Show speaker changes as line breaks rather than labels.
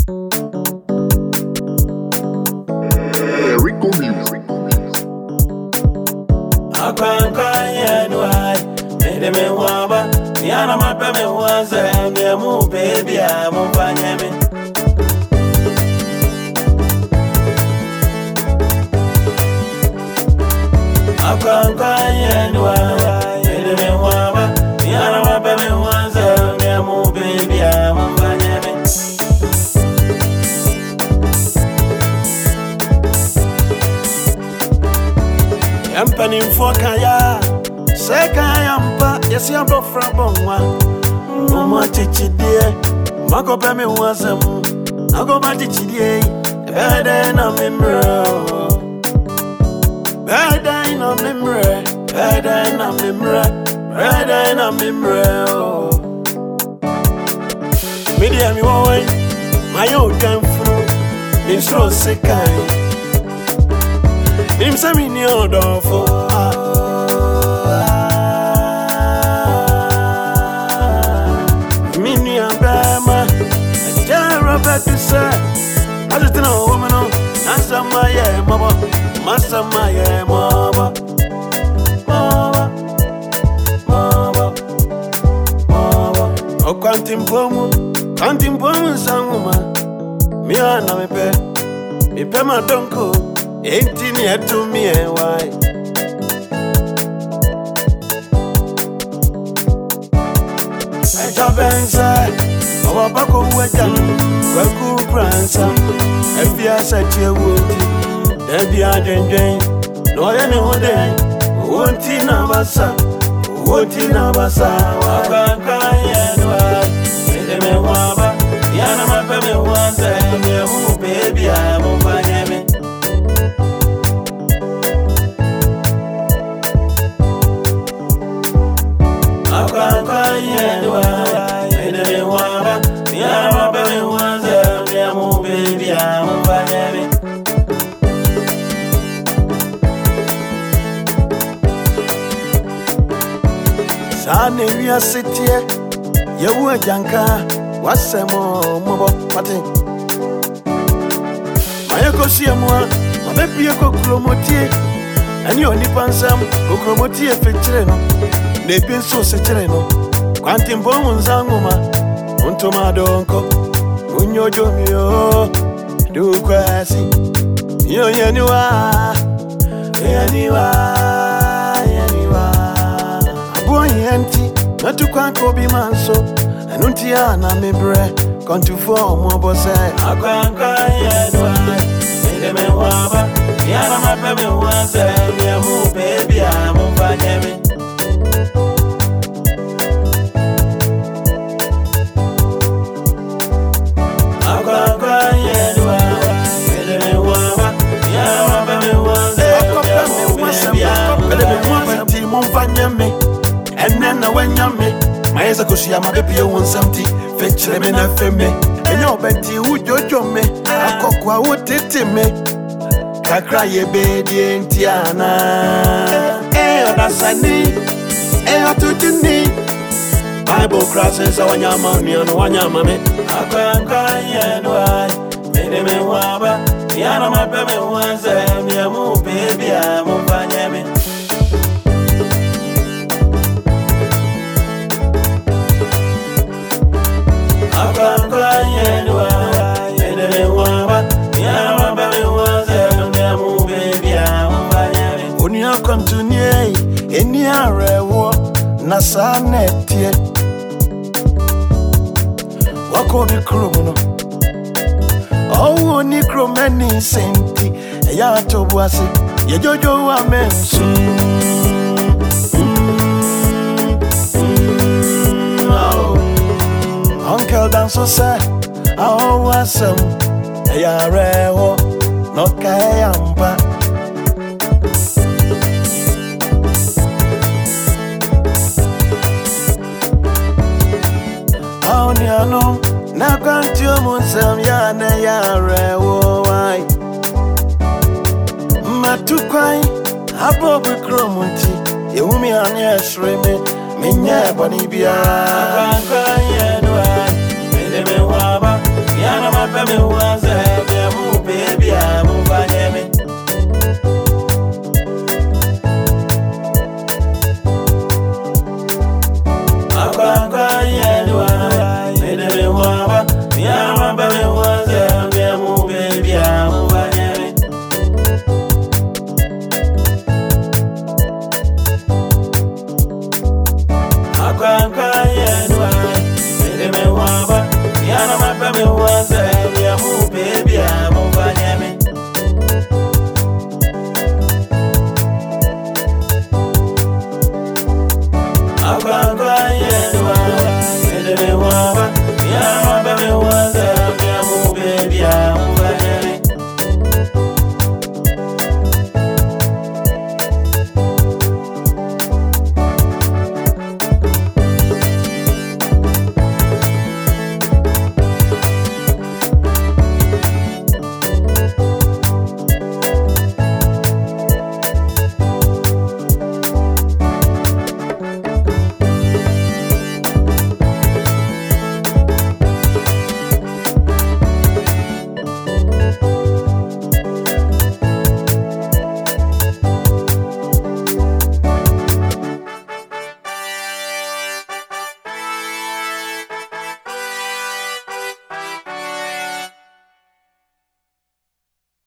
Rico Music.
Me waba, yana mapa me waza, me amu baby, amu fanyeme. Akwanka yenwa, me waba, yana mapa me waza, me amu baby, amu fanyeme. Yampani mfokaya. Seka yampa, yesi yampa frabonwa. Mama chichidie, mako pe me wasamu. Ako ba chichidie, bede na mimre. Bede na mimre, bede na mimre, bede na mimre. Media mi wawe, mayo kanfru, minstro sekai. Mimsa mi ni odofo. I just know woman, answer my mama, master my mama, mama, mama, mama. Oh, quantum bomb, some woman. Me and me pay my donko, 18 years to me, and why? I jump inside. Our Bako Wetan, Waku Prancer, FBS at your wood, Debbie Aden, no any one day, won't in Abasa, Wakanka, and me waba, Yana Mapame was a baby, I'm on Miami. Wakanka, and me waba. Yeah, baby, was a baby, I'm a baby. Sunny, we are sitting here. You were Janka, what's some more party? My Kosiamwa, my baby, Kokromoti, and your Nipansam, Kokromoti, a picture. They've been so setereno. Quantum bones, Angoma. Untomadonko, unyo jomio, do kwasi, yo yaniwa, boy empty, not to quanko be manso, and untiana me bre, come to form more bosse. Aquanka yanwa, me waba, yana my baby was a baby, I'm on Miami. And then I went yummy. My eyes are Kushia, my baby, you want something. Fetch them in a femme. And your Betty, who jojo me. A coqua would it me. Kakra ye baby and Tiana. Eh, that's a knee. Eh, to the knee. Bible crosses on your mommy and one your mammy. I can't cry and why. Made me waba. Tiana, my baby, was a mere baby, I'm on Miami. Come to near any area, Nasanet. Walk over the criminal. Oh, Nicro many senti, a yato was it, ye jojo amen. Uncle Dan so sad, I was some, a yare, no kayamba. No, now can't you moon some yana yare why? Matuquai, a bobby cromunti, you me on your shrimmy, Minya Bonibia. Nana my baby was a baby,